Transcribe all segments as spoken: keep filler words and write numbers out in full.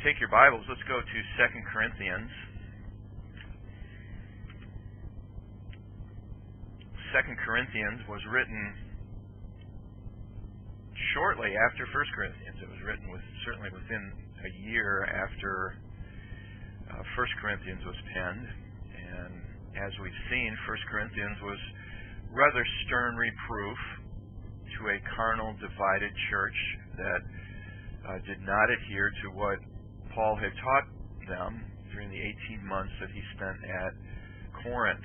take your Bibles, let's go to Second Corinthians. Second Corinthians was written shortly after First Corinthians. It was written with certainly within a year after uh, First Corinthians was penned. And as we've seen, First Corinthians was rather stern reproof to a carnal, divided church that uh, did not adhere to what Paul had taught them during the eighteen months that he spent at Corinth.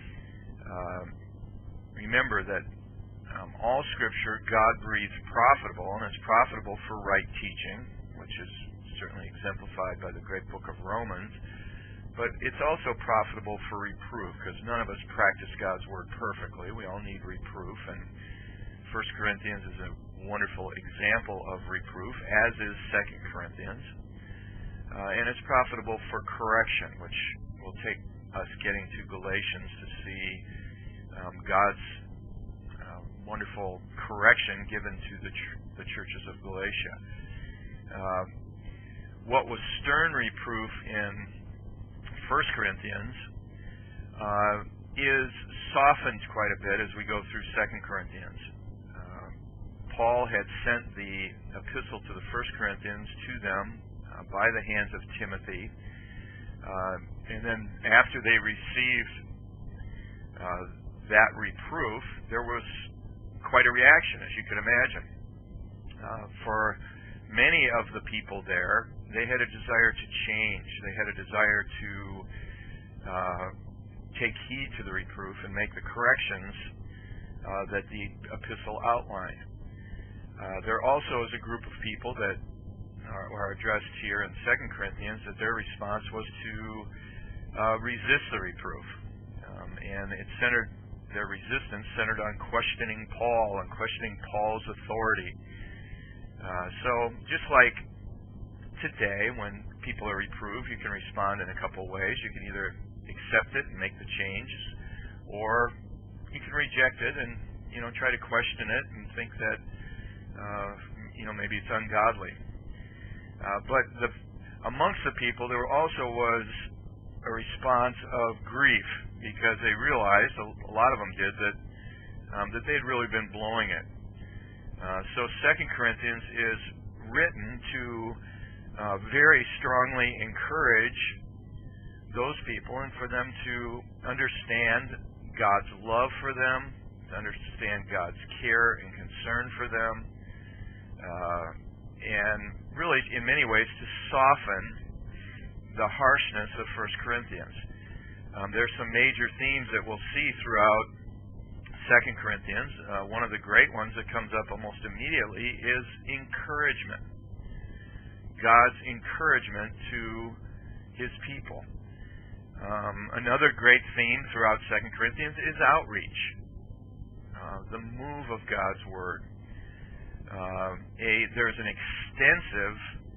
Uh, remember that um, all Scripture God breathes profitable, and it's profitable for right teaching, which is certainly exemplified by the great book of Romans, but it's also profitable for reproof, because none of us practice God's Word perfectly. We all need reproof, and First Corinthians is a wonderful example of reproof, as is Second Corinthians. Uh, and it's profitable for correction, which will take us getting to Galatians to see um, God's uh, wonderful correction given to the, ch the churches of Galatia. Uh, what was stern reproof in First Corinthians uh, is softened quite a bit as we go through Second Corinthians. Uh, Paul had sent the epistle to the First Corinthians to them Uh, by the hands of Timothy. Uh, and then after they received uh, that reproof, there was quite a reaction, as you can imagine. Uh, for many of the people there, they had a desire to change. They had a desire to uh, take heed to the reproof and make the corrections uh, that the epistle outlined. Uh, there also is a group of people that are addressed here in Second Corinthians, that their response was to uh, resist the reproof. Um, and it centered, their resistance centered on questioning Paul and questioning Paul's authority. Uh, so just like today, when people are reproved, you can respond in a couple ways. You can either accept it and make the change, or you can reject it and, you know, try to question it and think that, uh, you know, maybe it's ungodly. Uh, but the, amongst the people, there also was a response of grief, because they realized, a lot of them did, that um, that they had really been blowing it. Uh, so Second Corinthians is written to uh, very strongly encourage those people, and for them to understand God's love for them, to understand God's care and concern for them, uh, and really, in many ways, to soften the harshness of First Corinthians. Um, there's some major themes that we'll see throughout Second Corinthians. Uh, one of the great ones that comes up almost immediately is encouragement. God's encouragement to His people. Um, another great theme throughout Second Corinthians is outreach. Uh, the move of God's Word. Uh, a, there's an extensive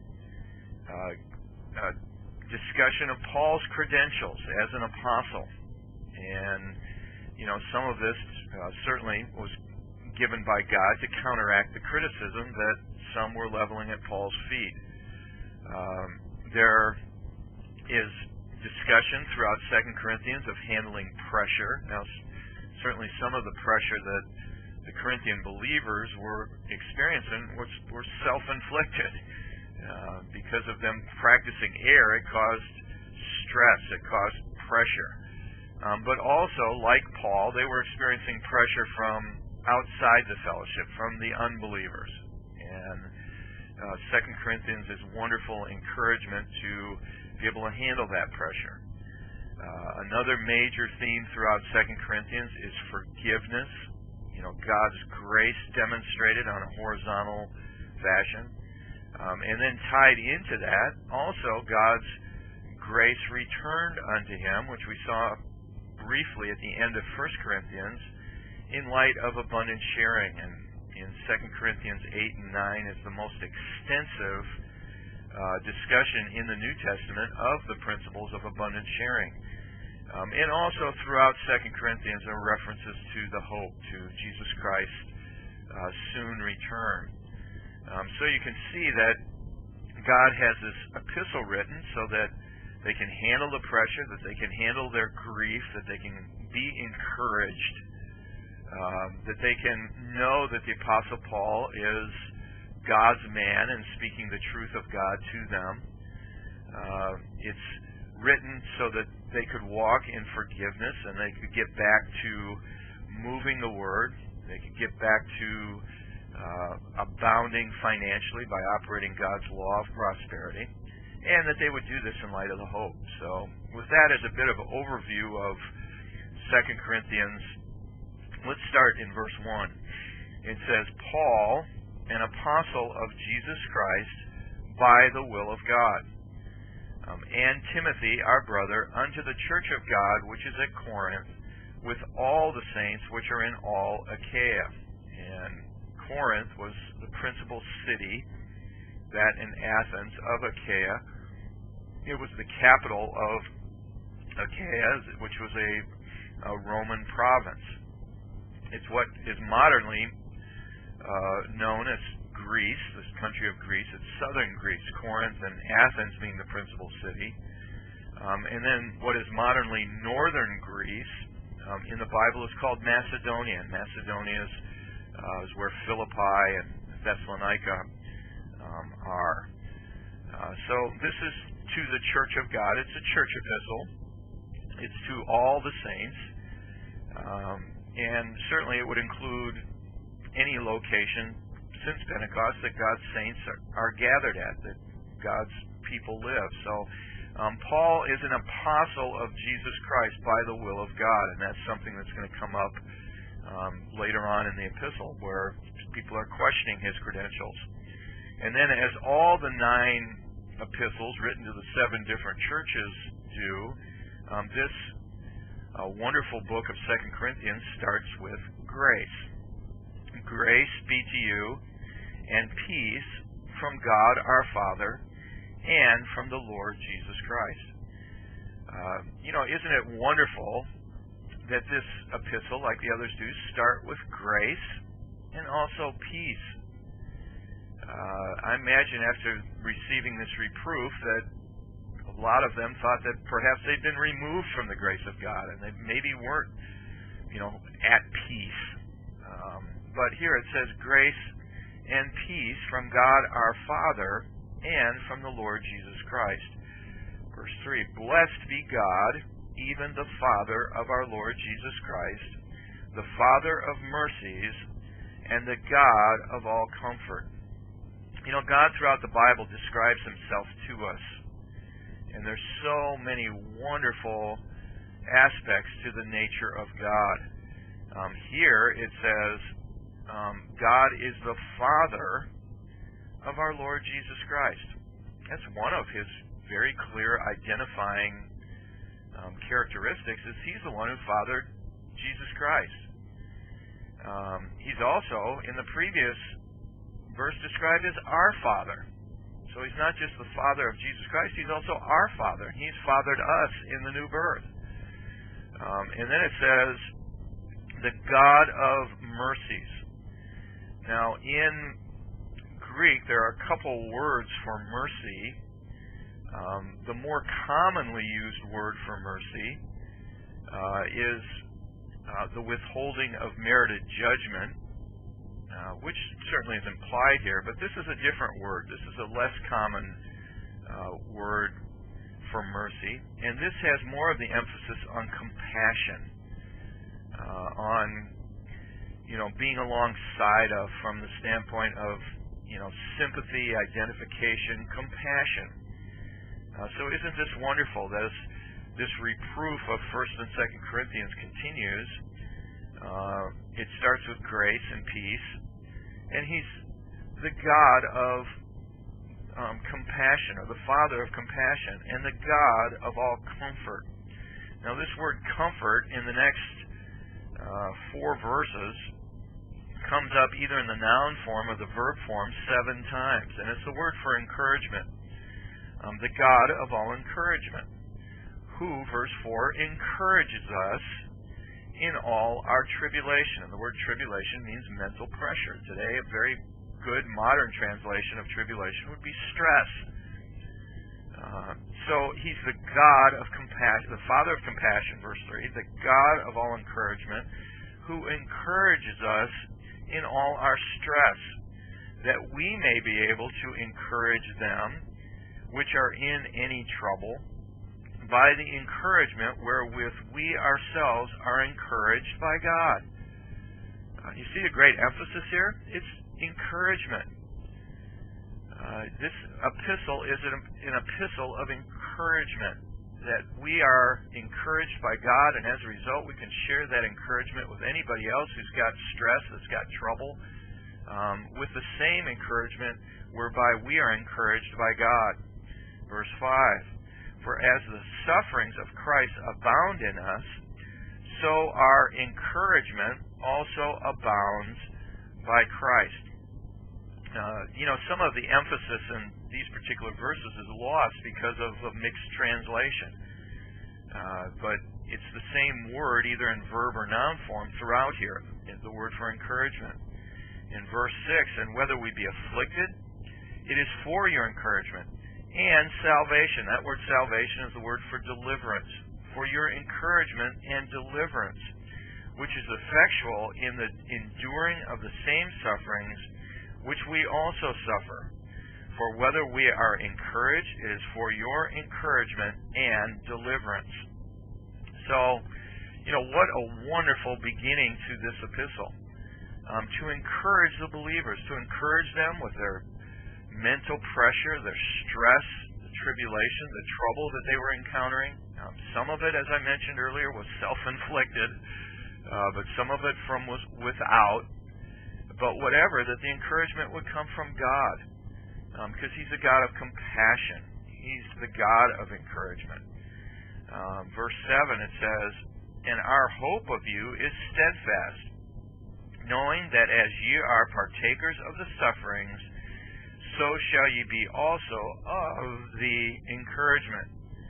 uh, uh, discussion of Paul's credentials as an apostle. And, you know, some of this uh, certainly was given by God to counteract the criticism that some were leveling at Paul's feet. Um, there is discussion throughout Second Corinthians of handling pressure. Now, certainly some of the pressure that the Corinthian believers were experiencing was were self-inflicted. Uh, because of them practicing error, it caused stress, it caused pressure. Um, but also, like Paul, they were experiencing pressure from outside the fellowship, from the unbelievers. And uh, Second Corinthians is wonderful encouragement to be able to handle that pressure. Uh, another major theme throughout Second Corinthians is forgiveness. You know, God's grace demonstrated on a horizontal fashion. Um, and then tied into that, also God's grace returned unto him, which we saw briefly at the end of First Corinthians, in light of abundant sharing. And in Second Corinthians eight and nine is the most extensive uh, discussion in the New Testament of the principles of abundant sharing. Um, and also throughout Second Corinthians are references to the hope, to Jesus Christ's uh, soon return. Um, so you can see that God has this epistle written so that they can handle the pressure, that they can handle their grief, that they can be encouraged, um, that they can know that the Apostle Paul is God's man and speaking the truth of God to them. Uh, it's written so that they could walk in forgiveness and they could get back to moving the Word. They could get back to uh, abounding financially by operating God's law of prosperity, and that they would do this in light of the hope. So with that as a bit of an overview of Second Corinthians, let's start in verse one. It says, Paul, an apostle of Jesus Christ, by the will of God, um, and Timothy, our brother, unto the church of God which is at Corinth, with all the saints which are in all Achaia. And Corinth was the principal city, that in Athens, of Achaia. It was the capital of Achaia, which was a, a Roman province. It's what is modernly uh, known as Greece, this country of Greece. It's southern Greece, Corinth and Athens being the principal city. Um, and then what is modernly northern Greece, um, in the Bible, is called Macedonia. And Macedonia is, uh, is where Philippi and Thessalonica um, are. Uh, so this is to the church of God. It's a church epistle. It's to all the saints. Um, and certainly it would include any location since Pentecost that God's saints are, are gathered at, that God's people live. So um, Paul is an apostle of Jesus Christ by the will of God, and that's something that's going to come up um, later on in the epistle, where people are questioning his credentials. And then as all the nine epistles written to the seven different churches do, um, this uh, wonderful book of Second Corinthians starts with grace. Grace be to you and peace from God our Father and from the Lord Jesus Christ. Uh, you know, isn't it wonderful that this epistle, like the others do, start with grace and also peace? Uh, I imagine after receiving this reproof that a lot of them thought that perhaps they'd been removed from the grace of God and they maybe weren't, you know, at peace. Um, but here it says grace and peace from God our Father and from the Lord Jesus Christ. Verse three, blessed be God, even the Father of our Lord Jesus Christ, the Father of mercies and the God of all comfort. You know, God throughout the Bible describes himself to us, and there's so many wonderful aspects to the nature of God. Um, here it says, um, God is the Father of our Lord Jesus Christ. That's one of his very clear identifying um, characteristics, is he's the one who fathered Jesus Christ. Um, he's also, in the previous verse, described as our Father. So he's not just the Father of Jesus Christ, he's also our Father. He's fathered us in the new birth. Um, and then it says, the God of mercies. Now, in Greek, there are a couple words for mercy. Um, the more commonly used word for mercy uh, is uh, the withholding of merited judgment, Uh, which certainly is implied here, but this is a different word. This is a less common uh, word for mercy, and this has more of the emphasis on compassion, uh, on, you know, being alongside of, from the standpoint of, you know, sympathy, identification, compassion. Uh, so isn't this wonderful that this, this reproof of First and Second Corinthians continues? Uh, it starts with grace and peace, and he's the God of um, compassion, or the Father of compassion, and the God of all comfort. Now, this word comfort in the next uh, four verses comes up either in the noun form or the verb form seven times, and it's the word for encouragement. Um, the God of all encouragement, who, verse four, encourages us in all our tribulation. And the word tribulation means mental pressure. Today, a very good modern translation of tribulation would be stress. He's the God of compassion, the Father of compassion, verse three, the God of all encouragement, who encourages us in all our stress, that we may be able to encourage them which are in any trouble by the encouragement wherewith we ourselves are encouraged by God. Uh, you see a great emphasis here? It's encouragement. Uh, this epistle is an, an epistle of encouragement, that we are encouraged by God, and as a result we can share that encouragement with anybody else who's got stress, that's got trouble, um, with the same encouragement whereby we are encouraged by God. Verse five, for as the sufferings of Christ abound in us, so our encouragement also abounds by Christ. Uh, you know, some of the emphasis in these particular verses is lost because of a mixed translation. Uh, but it's the same word, either in verb or noun form, throughout here, the word for encouragement. In verse six, and whether we be afflicted, it is for your encouragement. And salvation, that word salvation is the word for deliverance, for your encouragement and deliverance, which is effectual in the enduring of the same sufferings which we also suffer. For whether we are encouraged, it is for your encouragement and deliverance. So, you know, what a wonderful beginning to this epistle. Um, to encourage the believers, to encourage them with their mental pressure, their stress, the tribulation, the trouble that they were encountering. Um, some of it, as I mentioned earlier, was self-inflicted, uh, but some of it from was without. But whatever, that the encouragement would come from God, because um, He's a God of compassion. He's the God of encouragement. Um, verse seven, it says, and our hope of you is steadfast, knowing that as ye are partakers of the sufferings, so shall ye be also of the encouragement.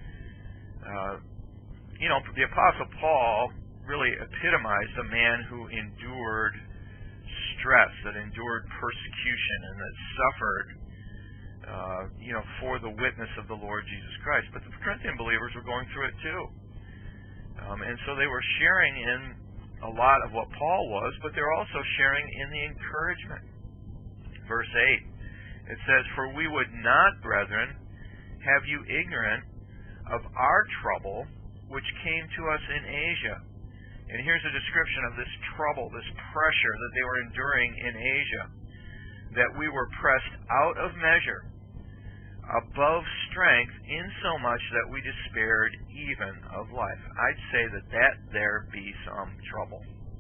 Uh, you know, the Apostle Paul really epitomized a man who endured stress, that endured persecution, and that suffered, uh, you know, for the witness of the Lord Jesus Christ. But the Corinthian believers were going through it too. Um, and so they were sharing in a lot of what Paul was, but they're also sharing in the encouragement. Verse eight, it says, for we would not, brethren, have you ignorant of our trouble which came to us in Asia. And here's a description of this trouble, this pressure that they were enduring in Asia, that we were pressed out of measure, above strength, insomuch that we despaired even of life. I'd say that that there be some trouble.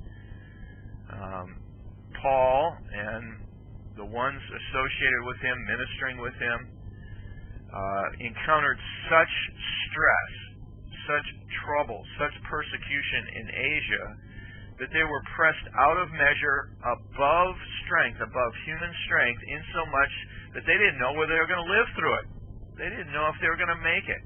Um, Paul and the ones associated with him, ministering with him, uh, encountered such stress, such trouble, such persecution in Asia, that they were pressed out of measure, above strength, above human strength, insomuch that they didn't know whether they were going to live through it. They didn't know if they were going to make it.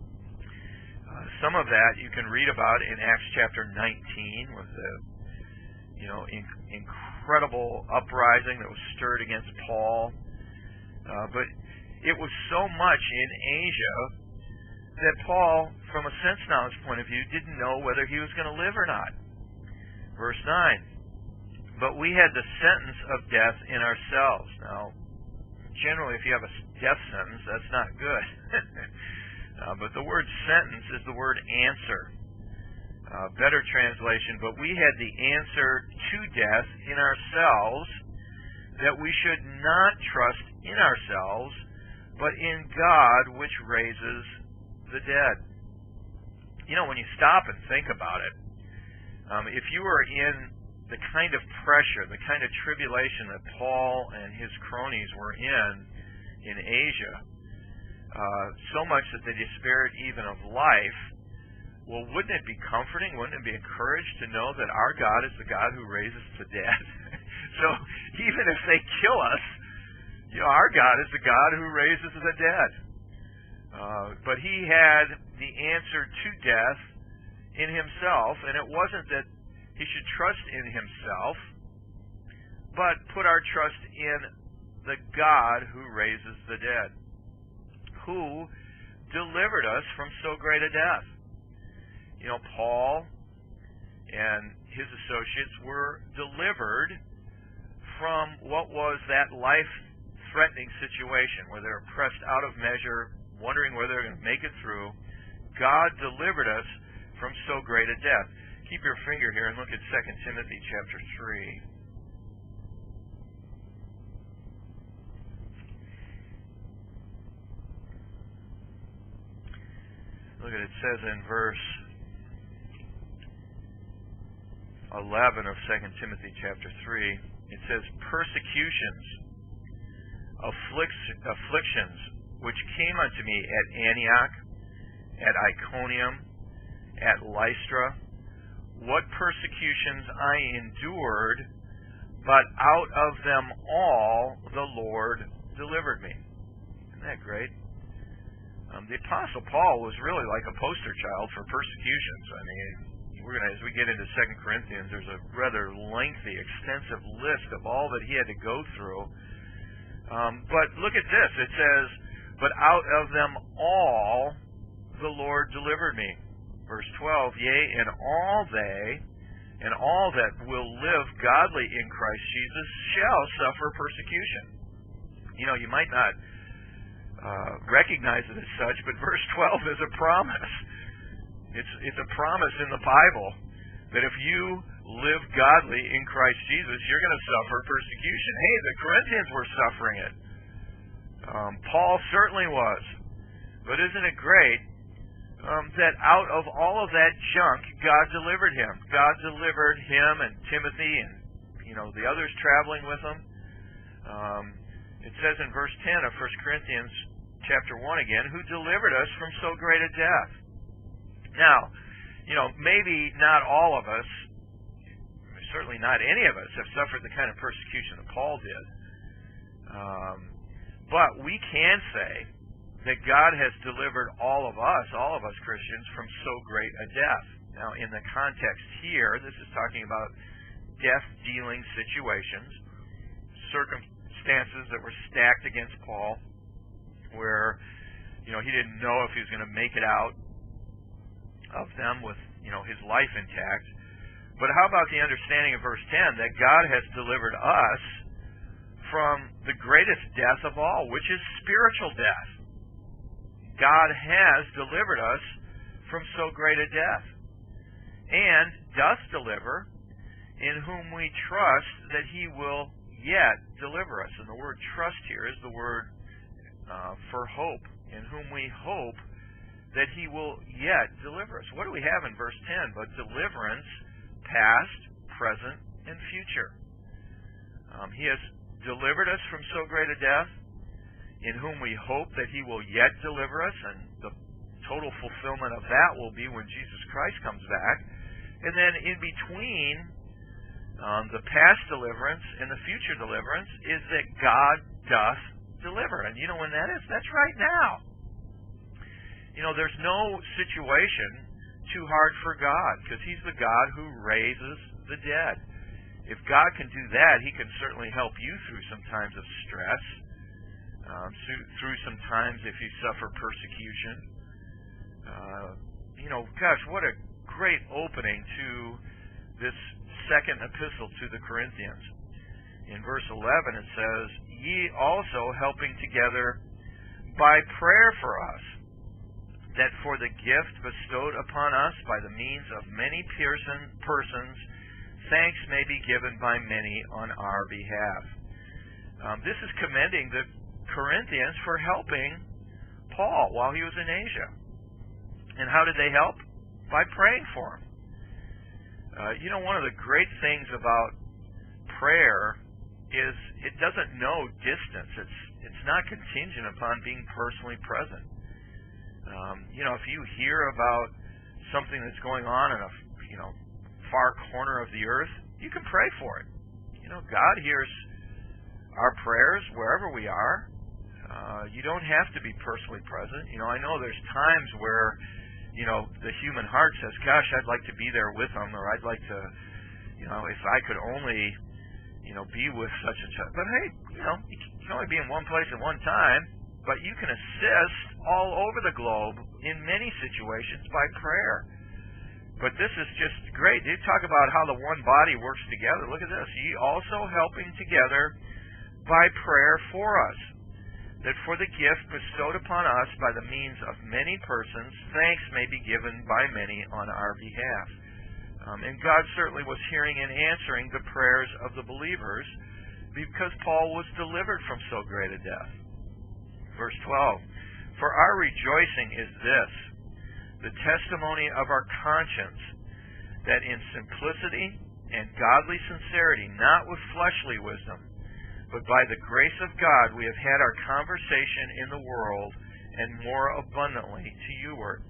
Uh, some of that you can read about in Acts chapter nineteen, with the you know in, incredible uprising that was stirred against Paul. Uh, but it was so much in Asia that Paul, from a sense knowledge point of view, didn't know whether he was going to live or not. Verse nine, but we had the sentence of death in ourselves. Now, generally, if you have a death sentence, that's not good. uh, but the word sentence is the word answer. Uh, better translation, but we had the answer to death in ourselves, that we should not trust in ourselves, but in God which raises the dead. You know, when you stop and think about it, um, if you were in the kind of pressure, the kind of tribulation that Paul and his cronies were in in Asia, uh, so much that they despaired even of life, well, wouldn't it be comforting, wouldn't it be encouraged to know that our God is the God who raises the dead? So even if they kill us, you know, our God is the God who raises the dead. Uh, but he had the answer to death in himself, and it wasn't that he should trust in himself, but put our trust in the God who raises the dead, who, delivered us from so great a death. You know, Paul and his associates were delivered from what was that life-threatening situation where they were pressed out of measure, wondering whether they were going to make it through. God delivered us from so great a death. Keep your finger here and look at Second Timothy chapter three. Look at it, it says in verse eleven of Second Timothy chapter three, it says, persecutions, afflic- afflictions, which came unto me at Antioch, at Iconium, at Lystra, what persecutions I endured, but out of them all the Lord delivered me. Isn't that great? Um, the Apostle Paul was really like a poster child for persecutions. I mean, we're gonna, as we get into Second Corinthians, there's a rather lengthy, extensive list of all that he had to go through. Um, but look at this. It says, but out of them all the Lord delivered me. Verse twelve, yea, and all they, and all that will live godly in Christ Jesus shall suffer persecution. You know, you might not uh, recognize it as such, but verse twelve is a promise. It's, it's a promise in the Bible that if you live godly in Christ Jesus, you're going to suffer persecution. Hey, the Corinthians were suffering it. Um, Paul certainly was. But isn't it great um, that out of all of that junk, God delivered him? God delivered him and Timothy and, you know, the others traveling with him. Um, it says in verse ten of First Corinthians chapter one again, who delivered us from so great a death. Now, you know, maybe not all of us, certainly not any of us, have suffered the kind of persecution that Paul did. Um, but we can say that God has delivered all of us, all of us Christians, from so great a death. Now, in the context here, this is talking about death-dealing situations, circumstances that were stacked against Paul, where, you know, he didn't know if he was going to make it out of them with, you know, his life intact. But how about the understanding of verse ten that God has delivered us from the greatest death of all, which is spiritual death. God has delivered us from so great a death, and doth deliver, in whom we trust that he will yet deliver us. And the word trust here is the word uh, for hope, in whom we hope that he will yet deliver us. What do we have in verse ten but deliverance, past, present, and future? Um, he has delivered us from so great a death, in whom we hope that he will yet deliver us, and the total fulfillment of that will be when Jesus Christ comes back. And then in between um, the past deliverance and the future deliverance is that God doth deliver. And you know when that is? That's right now. You know, there's no situation too hard for God, because he's the God who raises the dead. If God can do that, he can certainly help you through some times of stress, um, through some times if you suffer persecution. Uh, you know, gosh, what a great opening to this second epistle to the Corinthians. In verse eleven it says, ye also helping together by prayer for us, that for the gift bestowed upon us by the means of many person, persons, thanks may be given by many on our behalf. Um, this is commending the Corinthians for helping Paul while he was in Asia. And how did they help? By praying for him. Uh, you know, one of the great things about prayer is it doesn't know distance. It's it's not contingent upon being personally present. Um, you know, if you hear about something that's going on in a, you know, far corner of the earth, you can pray for it. You know, God hears our prayers wherever we are. Uh, you don't have to be personally present. You know, I know there's times where, you know, the human heart says, gosh, I'd like to be there with them, or I'd like to, you know, if I could only, you know, be with such and such. But hey, you know, you can only be in one place at one time, but you can assist all over the globe in many situations by prayer. But this is just great. You talk about how the one body works together. Look at this. Ye also helping together by prayer for us, that for the gift bestowed upon us by the means of many persons, thanks may be given by many on our behalf. Um, and God certainly was hearing and answering the prayers of the believers because Paul was delivered from so great a death. Verse twelve, for our rejoicing is this, the testimony of our conscience, that in simplicity and godly sincerity, not with fleshly wisdom, but by the grace of God we have had our conversation in the world, and more abundantly to youward.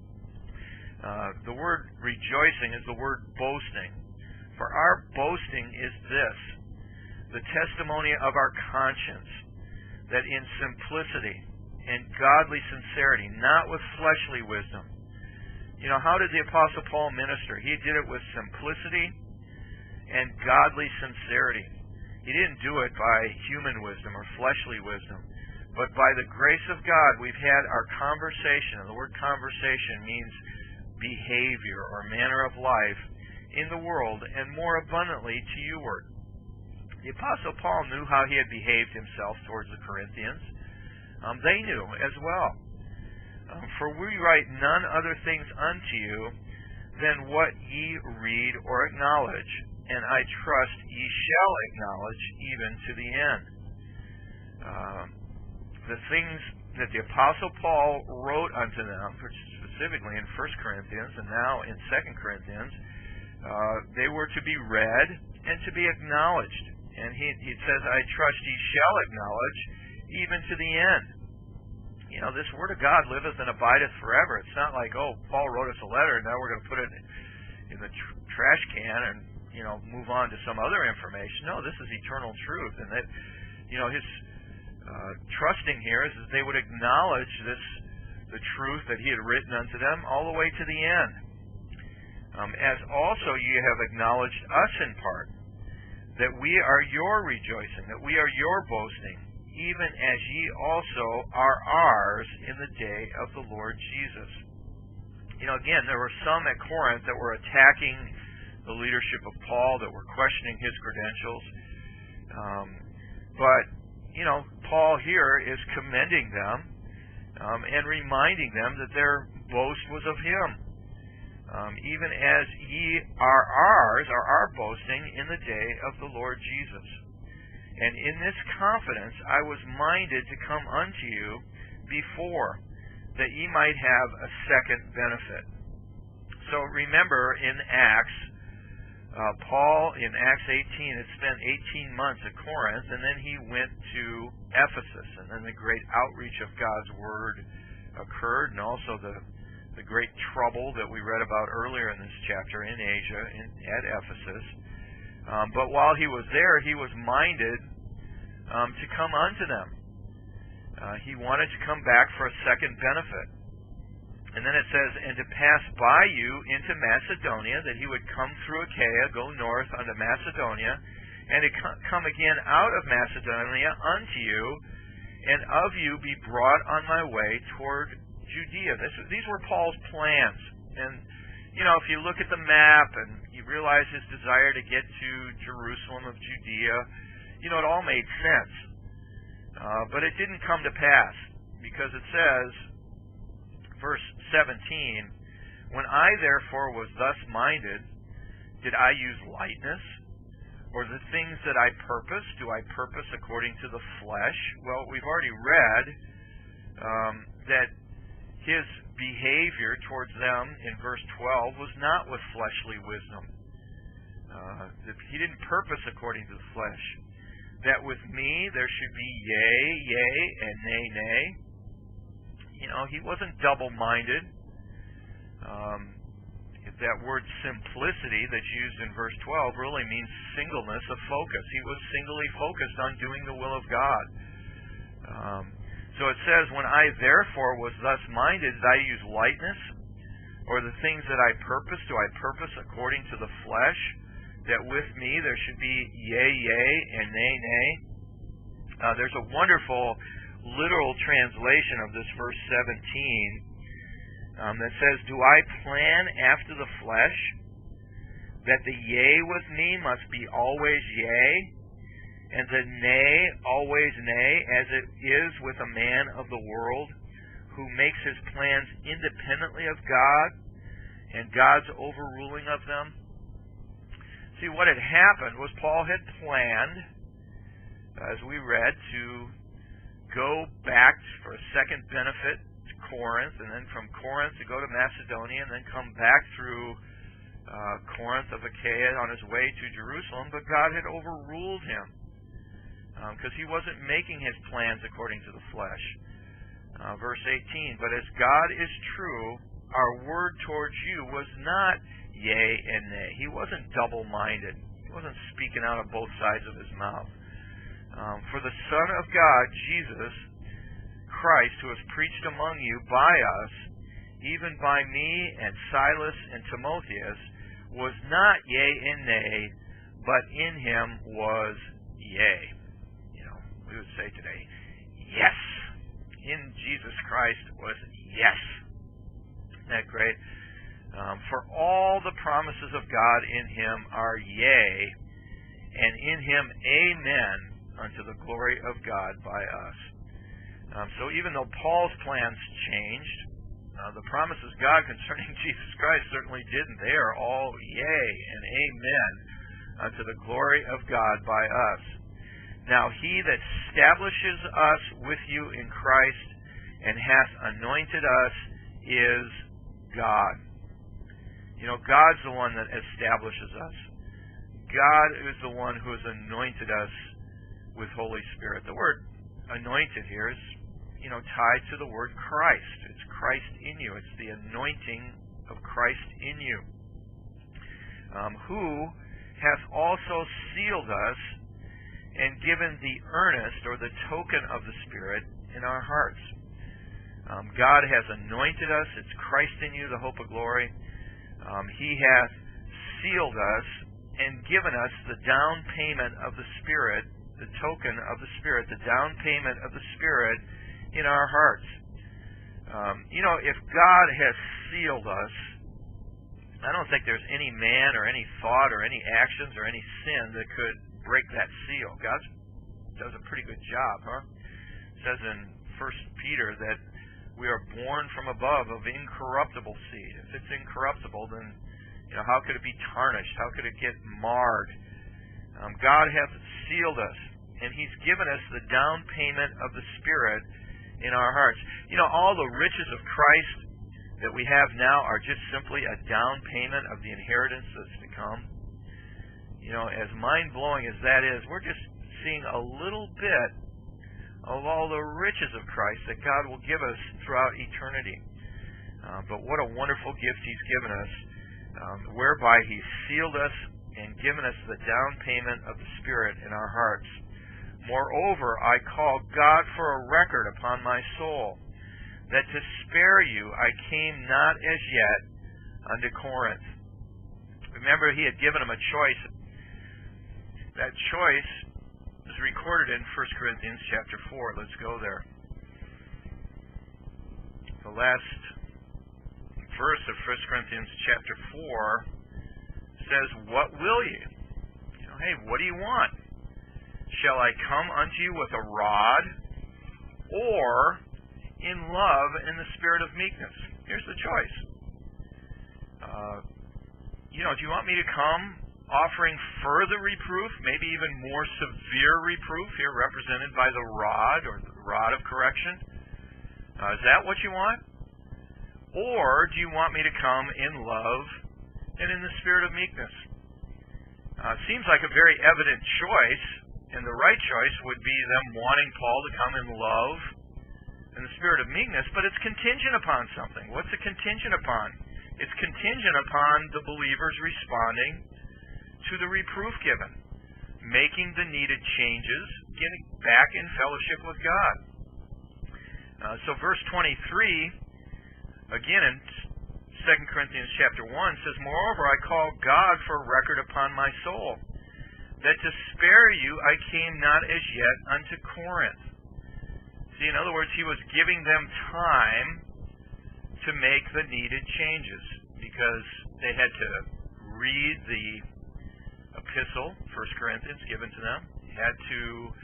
Uh, the word rejoicing is the word boasting. For our boasting is this, the testimony of our conscience, that in simplicity and godly sincerity, not with fleshly wisdom. You know, how did the Apostle Paul minister? He did it with simplicity and godly sincerity. He didn't do it by human wisdom or fleshly wisdom, but by the grace of God we've had our conversation, and the word conversation means behavior or manner of life in the world, and more abundantly to youward. The Apostle Paul knew how he had behaved himself towards the Corinthians. Um, they knew as well. Um, for we write none other things unto you than what ye read or acknowledge, and I trust ye shall acknowledge even to the end. Uh, the things that the Apostle Paul wrote unto them, specifically in First Corinthians and now in Second Corinthians, uh, they were to be read and to be acknowledged. And he, he says, I trust ye shall acknowledge even to the end. You know, this Word of God liveth and abideth forever. It's not like, oh, Paul wrote us a letter and now we're going to put it in the tr- trash can and, you know, move on to some other information. No, this is eternal truth. And that, you know, his uh, trusting here is that they would acknowledge this, the truth that he had written unto them all the way to the end. Um, as also ye have acknowledged us in part, that we are your rejoicing, that we are your boasting, even as ye also are ours in the day of the Lord Jesus. You know, again, there were some at Corinth that were attacking the leadership of Paul, that were questioning his credentials. Um, but, you know, Paul here is commending them um, and reminding them that their boast was of him. Um, even as ye are ours, are our boasting in the day of the Lord Jesus. And in this confidence I was minded to come unto you before, that ye might have a second benefit. So remember, in Acts, uh, Paul in Acts eighteen had spent eighteen months at Corinth, and then he went to Ephesus, and then the great outreach of God's Word occurred, and also the the great trouble that we read about earlier in this chapter in Asia, in, at Ephesus. Um, but while he was there, he was minded um, to come unto them. Uh, he wanted to come back for a second benefit. And then it says, and to pass by you into Macedonia, that he would come through Achaia, go north unto Macedonia, and to come again out of Macedonia unto you, and of you be brought on my way toward Judea. This, these were Paul's plans. And, you know, if you look at the map and you realize his desire to get to Jerusalem of Judea, you know, it all made sense. Uh, but it didn't come to pass, because it says, verse seventeen, when I therefore was thus minded, did I use lightness? Or the things that I purpose, do I purpose according to the flesh? Well, we've already read um, that his behavior towards them in verse twelve was not with fleshly wisdom. Uh, he didn't purpose according to the flesh. That with me there should be yea, yea, and nay, nay. You know, he wasn't double-minded. Um, that word simplicity that's used in verse twelve really means singleness of focus. He was singly focused on doing the will of God. Um, So it says, when I therefore was thus minded, did I use lightness? Or the things that I purpose, do I purpose according to the flesh? That with me there should be yea, yea, and nay, nay. Uh, there's a wonderful literal translation of this verse seventeen um, that says, "Do I plan after the flesh, that the yea with me must be always yea, and the nay always nay, as it is with a man of the world, who makes his plans independently of God, and God's overruling of them?" See, what had happened was Paul had planned, as we read, to go back for a second benefit to Corinth, and then from Corinth to go to Macedonia, and then come back through uh, Corinth of Achaia on his way to Jerusalem. But God had overruled him because um, he wasn't making his plans according to the flesh. Uh, verse eighteen, "But as God is true, our word towards you was not yea and nay." He wasn't double-minded. He wasn't speaking out of both sides of his mouth. Um, "for the Son of God, Jesus Christ, who is preached among you by us, even by me and Silas and Timotheus, was not yea and nay, but in him was yea." You know, we would say today, yes. In Jesus Christ was yes. Isn't that great? Um, "for all the promises of God in him are yea, and in him amen, unto the glory of God by us." Um, so even though Paul's plans changed, uh, the promises of God concerning Jesus Christ certainly didn't. They are all yea and amen, unto the glory of God by us. "Now he that establishes us with you in Christ, and hath anointed us, is God." You know, God's the one that establishes us. God is the one who has anointed us with Holy Spirit. The word anointed here is, you know, tied to the word Christ. It's Christ in you. It's the anointing of Christ in you. Um, "who hath also sealed us, and given the earnest," or the token of the Spirit, "in our hearts." Um, God has anointed us. It's Christ in you, the hope of glory. Um, he hath sealed us and given us the down payment of the Spirit, the token of the Spirit, the down payment of the Spirit in our hearts. Um, you know, if God has sealed us, I don't think there's any man or any thought or any actions or any sin that could break that seal. God does a pretty good job, huh? It says in First Peter that we are born from above of incorruptible seed. If it's incorruptible, then, you know, how could it be tarnished? How could it get marred? Um, God hath sealed us, and he's given us the down payment of the Spirit in our hearts. You know, all the riches of Christ that we have now are just simply a down payment of the inheritance that's to come. You know, as mind-blowing as that is, we're just seeing a little bit of all the riches of Christ that God will give us throughout eternity. Uh, but what a wonderful gift he's given us, um, whereby he's sealed us and given us the down payment of the Spirit in our hearts. "Moreover, I call God for a record upon my soul, that to spare you I came not as yet unto Corinth." Remember, he had given them a choice. That choice is recorded in First Corinthians chapter four. Let's go there. The last verse of First Corinthians chapter four says, "What will ye?" You know, hey, what do you want? "Shall I come unto you with a rod, or in love and the spirit of meekness?" Here's the choice. Uh, you know, do you want me to come offering further reproof, maybe even more severe reproof, here represented by the rod, or the rod of correction? Uh, is that what you want? Or do you want me to come in love and in the spirit of meekness? Uh, seems like a very evident choice, and the right choice would be them wanting Paul to come in love and the spirit of meekness, but it's contingent upon something. What's it contingent upon? It's contingent upon the believers responding to the reproof given, making the needed changes, getting back in fellowship with God. Uh, so verse twenty-three, again in Second Corinthians chapter one, says, "Moreover, I call God for a record upon my soul, that to spare you I came not as yet unto Corinth." See, in other words, he was giving them time to make the needed changes because they had to read the epistle, First Corinthians, given to them, had to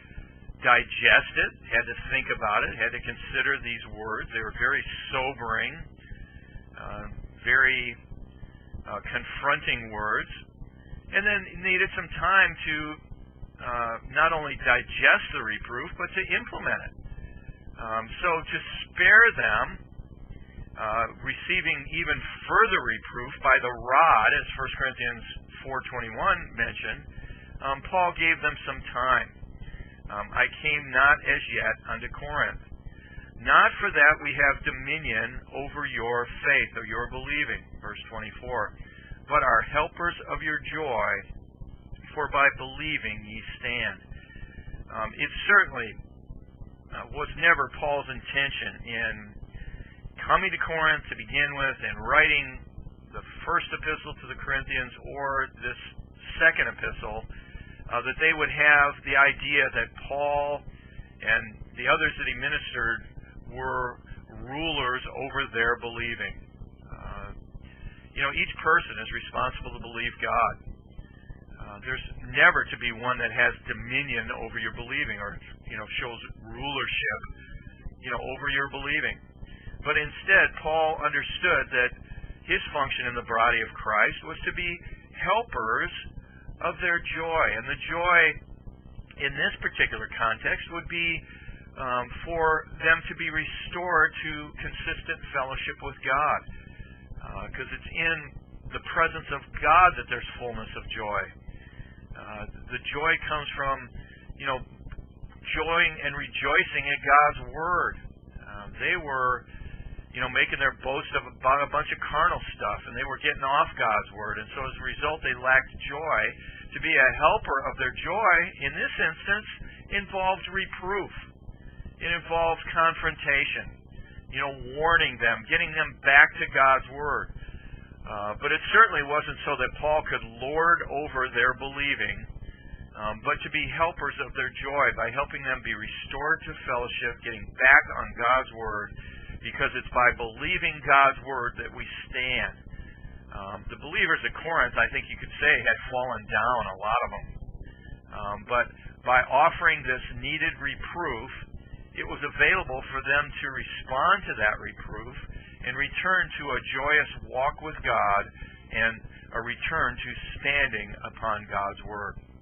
digest it, had to think about it, had to consider these words. They were very sobering, uh, very uh, confronting words, and then needed some time to uh, not only digest the reproof, but to implement it. Um, so to spare them uh, receiving even further reproof by the rod, as First Corinthians four twenty-one mentioned, um, Paul gave them some time. Um, I came not as yet unto Corinth. Not for that we have dominion over your faith or your believing, verse twenty-four, but are helpers of your joy, for by believing ye stand. Um, it certainly uh, was never Paul's intention in coming to Corinth to begin with and writing the first epistle to the Corinthians or this second epistle, uh, that they would have the idea that Paul and the others that he ministered were rulers over their believing. Uh, you know, each person is responsible to believe God. Uh, there's never to be one that has dominion over your believing or, you know, shows rulership, you know, over your believing. But instead, Paul understood that his function in the body of Christ was to be helpers of their joy. And the joy in this particular context would be um, for them to be restored to consistent fellowship with God. Because uh, it's in the presence of God that there's fullness of joy. Uh, the joy comes from, you know, joying and rejoicing in God's Word. Uh, they were, you know, making their boast of about a bunch of carnal stuff, and they were getting off God's Word, and so as a result they lacked joy. To be a helper of their joy, in this instance, involves reproof. It involves confrontation, you know, warning them, getting them back to God's Word. Uh, but it certainly wasn't so that Paul could lord over their believing, um, but to be helpers of their joy by helping them be restored to fellowship, getting back on God's Word, because it's by believing God's Word that we stand. Um, the believers at Corinth, I think you could say, had fallen down, a lot of them. Um, but by offering this needed reproof, it was available for them to respond to that reproof and return to a joyous walk with God and a return to standing upon God's Word.